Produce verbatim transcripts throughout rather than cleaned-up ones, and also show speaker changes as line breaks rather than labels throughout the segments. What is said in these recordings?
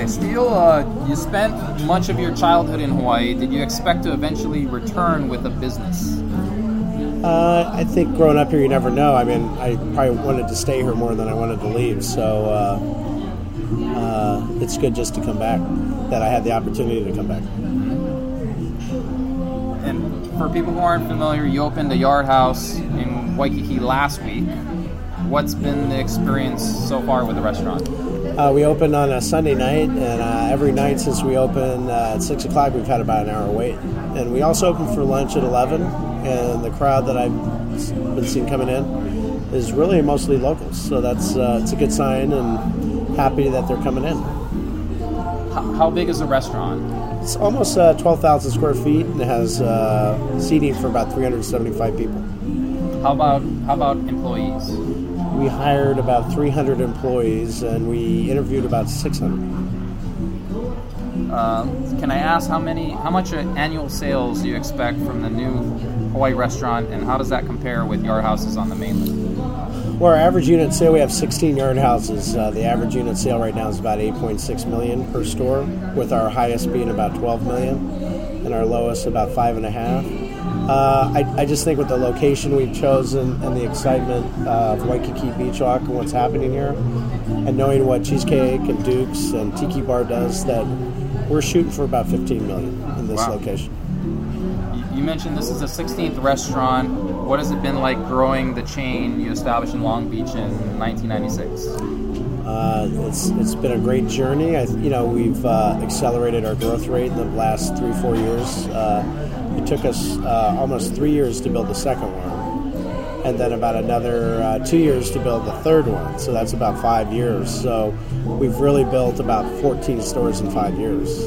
Steele, uh, you spent much of your childhood in Hawaii. Did you expect to eventually return with a business?
Uh, I think growing up here, you never know. I mean, I probably wanted to stay here more than I wanted to leave, so uh, uh, it's good just to come back, that I had the opportunity to come back.
And for people who aren't familiar, you opened a Yard House in Waikiki last week. What's been the experience so far with the restaurant?
Uh, we opened on a Sunday night, and uh, every night since we opened uh, at six o'clock, we've had about an hour wait. And we also opened for lunch at eleven, and the crowd that I've been seeing coming in is really mostly locals. So that's uh, it's a good sign, and happy that they're coming in.
How, how big is the restaurant?
It's almost uh, twelve thousand square feet, and it has uh, seating for about three hundred seventy-five people.
How about how about employees?
We hired about three hundred employees, and we interviewed about six hundred.
Uh, can I ask how many, how much annual sales do you expect from the new Hawaii restaurant, and how does that compare with Yard Houses on the mainland?
Well, our average unit sale, we have sixteen Yard Houses. Uh, the average unit sale right now is about eight point six million dollars per store, with our highest being about twelve million dollars, and our lowest about five and a half. Uh, I, I just think with the location we've chosen and the excitement uh, of Waikiki Beach Walk and what's happening here, and knowing what Cheesecake and Duke's and Tiki Bar does, that we're shooting for about fifteen million dollars in this
wow.
location.
You mentioned this is the sixteenth restaurant. What has it been like growing the chain you established in Long Beach in nineteen ninety-six?
Uh, it's it's been a great journey. I, you know, we've uh, accelerated our growth rate in the last three, four years. Uh, it took us uh, almost three years to build the second one, and then about another uh, two years to build the third one. So that's about five years. So we've really built about fourteen stores in five years.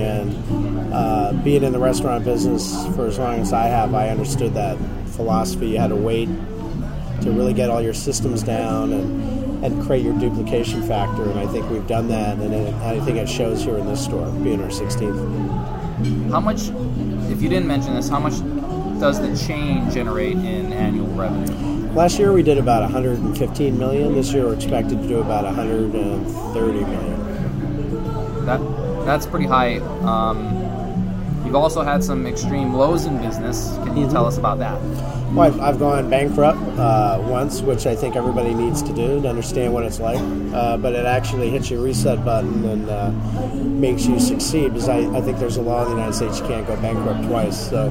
And uh, being in the restaurant business for as long as I have, I understood that philosophy. You had to wait to really get all your systems down and, and create your duplication factor. And I think we've done that, and it, I think it shows here in this store, being our sixteenth.
How much, if you didn't mention this, how much does the chain generate in annual revenue?
Last year we did about one hundred fifteen million dollars. This year we're expected to do about one hundred thirty million dollars.
That that's pretty high. Um, you've also had some extreme lows in business. Can you mm-hmm. tell us about that?
Well, I've, I've gone bankrupt uh, once, which I think everybody needs to do to understand what it's like. Uh, but it actually hits your reset button and uh, makes you succeed, because I, I think there's a law in the United States you can't go bankrupt twice. So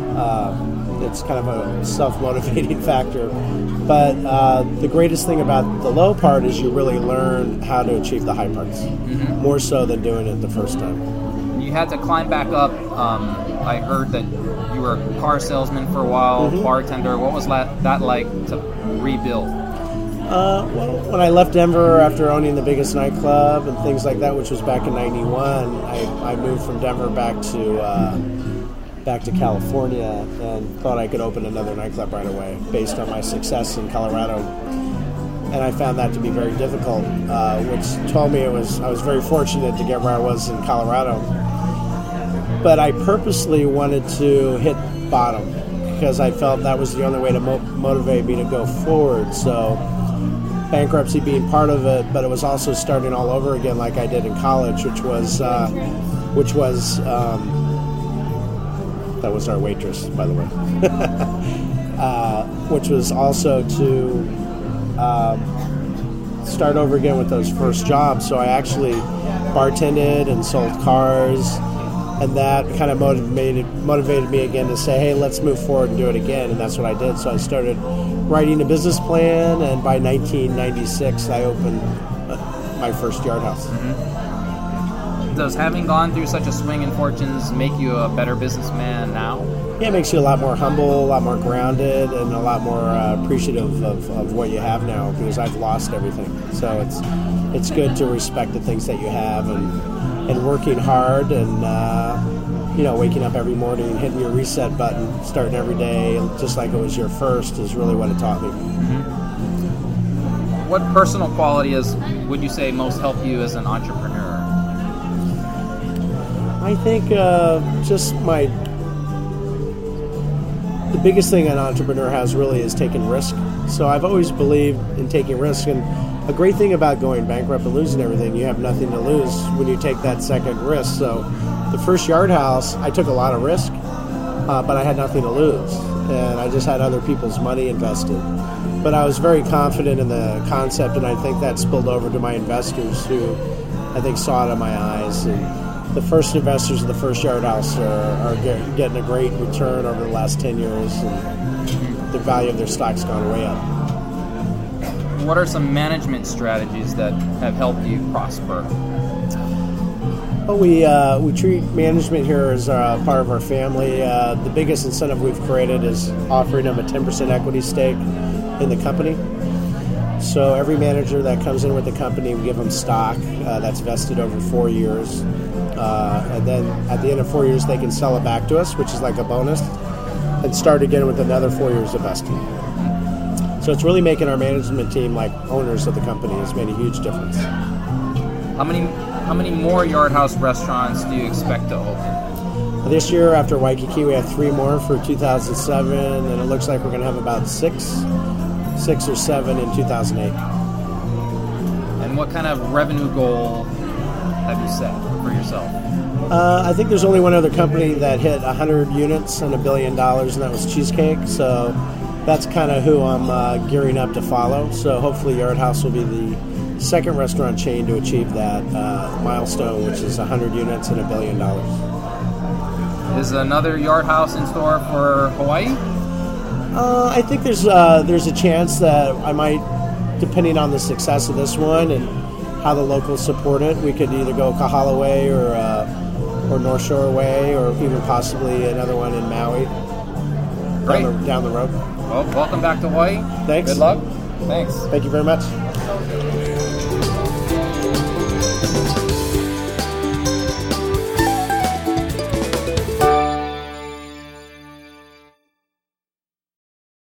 uh, it's kind of a self-motivating factor. But uh, the greatest thing about the low part is you really learn how to achieve the high parts, mm-hmm. more so than doing it the first time.
You had to climb back up. Um, I heard that you were a car salesman for a while, mm-hmm. bartender. What was that like to rebuild?
Uh, well, when I left Denver after owning the biggest nightclub and things like that, which was back in ninety-one, I, I moved from Denver back to uh, back to California and thought I could open another nightclub right away based on my success in Colorado. And I found that to be very difficult, uh, which told me it was I was very fortunate to get where I was in Colorado. But I purposely wanted to hit bottom because I felt that was the only way to mo- motivate me to go forward. So bankruptcy being part of it, but it was also starting all over again like I did in college, which was, uh, which was, um, that was our waitress, by the way, uh, which was also to um, start over again with those first jobs. So I actually bartended and sold cars. And that kind of motivated motivated me again to say, hey, let's move forward and do it again. And that's what I did. So I started writing a business plan, and by nineteen ninety-six, I opened my first Yard House.
Mm-hmm. Does having gone through such a swing in fortunes make you a better businessman now?
Yeah, it makes you a lot more humble, a lot more grounded, and a lot more uh, appreciative of, of what you have now, because I've lost everything. So it's it's good to respect the things that you have, and and working hard, and uh, you know, waking up every morning and hitting your reset button, starting every day just like it was your first, is really what it taught me.
Mm-hmm. What personal quality is would you say most helped you as an entrepreneur?
I think uh, just my the biggest thing an entrepreneur has really is taking risk. So I've always believed in taking risk, and a great thing about going bankrupt and losing everything, you have nothing to lose when you take that second risk. So the first Yard House, I took a lot of risk, uh, but I had nothing to lose, and I just had other people's money invested. But I was very confident in the concept, and I think that spilled over to my investors, who I think saw it in my eyes. And the first investors of the first Yard House are, are get, getting a great return over the last ten years, and the value of their stock's gone way up.
What are some management strategies that have helped you prosper?
Well, we uh, we treat management here as uh, part of our family. Uh, the biggest incentive we've created is offering them a ten percent equity stake in the company. So every manager that comes in with the company, we give them stock uh, that's vested over four years. Uh, and then at the end of four years, they can sell it back to us, which is like a bonus, and start again with another four years of vesting. So it's really making our management team like owners of the company. It's made a huge difference.
How many how many more Yard House restaurants do you expect to open?
This year, after Waikiki, we have three more for two thousand seven, and it looks like we're going to have about six, six or seven in two thousand eight.
And what kind of revenue goal have you set for yourself?
Uh, I think there's only one other company that hit one hundred units and a billion dollars, and that was Cheesecake. So that's kind of who I'm uh, gearing up to follow. So hopefully Yard House will be the second restaurant chain to achieve that uh, milestone, which is one hundred units and a billion dollars.
Is another Yard House in store for Hawaii?
Uh, I think there's uh, there's a chance that I might, depending on the success of this one and how the locals support it, we could either go Kahala Way or uh, or North Shore Way, or even possibly another one in Maui.
Great.
Down the, down the road.
Well, welcome back to Hawaii.
Thanks.
Good luck. Thanks.
Thank you very much.